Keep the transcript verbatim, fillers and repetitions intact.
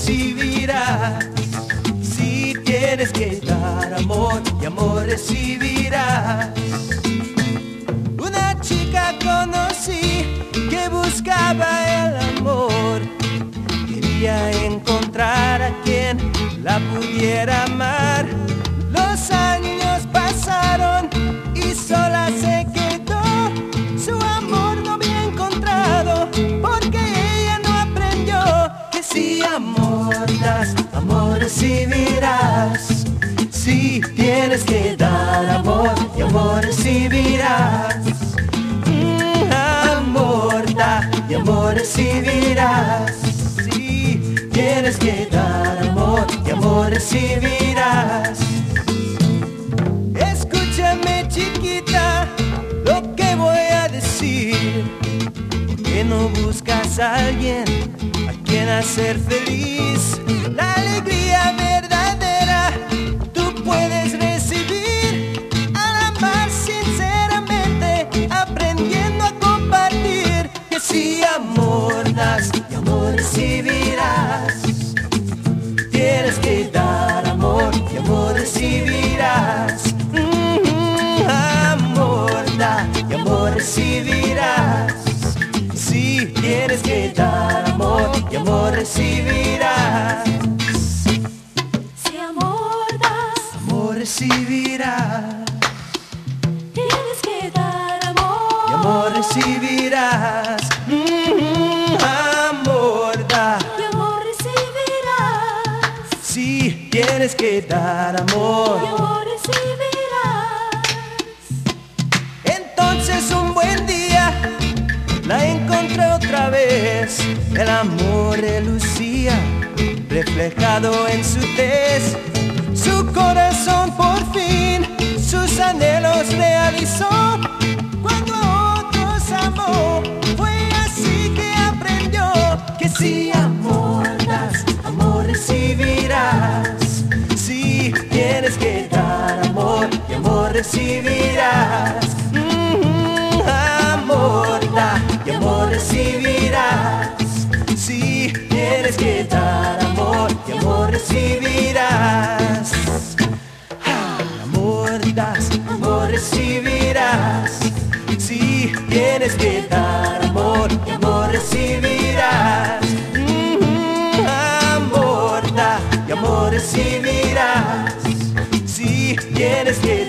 recibirás. Si tienes que dar amor y amor recibirás. Una chica conocí que buscaba el amor. Quería encontrar a quien la pudiera amar. Los años pasaron y sola se quedó. Su amor no había encontrado, porque ella no aprendió que si amor das, amor recibirás. Si tienes que dar amor y amor recibirás. Mm, amor da y amor recibirás. Si tienes que dar amor y amor recibirás. Escúchame, chiquita, lo que voy a decir. ¿Por qué no buscas a alguien a quien hacer feliz? La alegría verdadera tú puedes recibir al amar sinceramente, aprendiendo a compartir. Que si amor das y amor recibirás. Tienes que dar amor y amor recibirás. Mm-hmm, amor da y amor recibirás. Si tienes que dar amor y amor recibirás. Si amor das, Amor recibirás. tienes que dar amor Y amor recibirás. Mm-hmm, amor da. y amor recibirás. Si tienes que dar Y amor. amor recibirás. Entonces un buen día la encontré otra vez. El amor relucía, reflejado en su tez. Su corazón por fin sus anhelos realizó. Cuando a otros amó, fue así que aprendió que si amor das, amor recibirás. Si tienes que dar amor y amor recibirás. Mm-hmm, amor da y amor recibirás. Si tienes que dar amor y amor recibirás. Ah, amor das, amor recibirás. Si tienes que dar amor y amor recibirás. Mm-hmm, amor da y amor recibirás. Si tienes que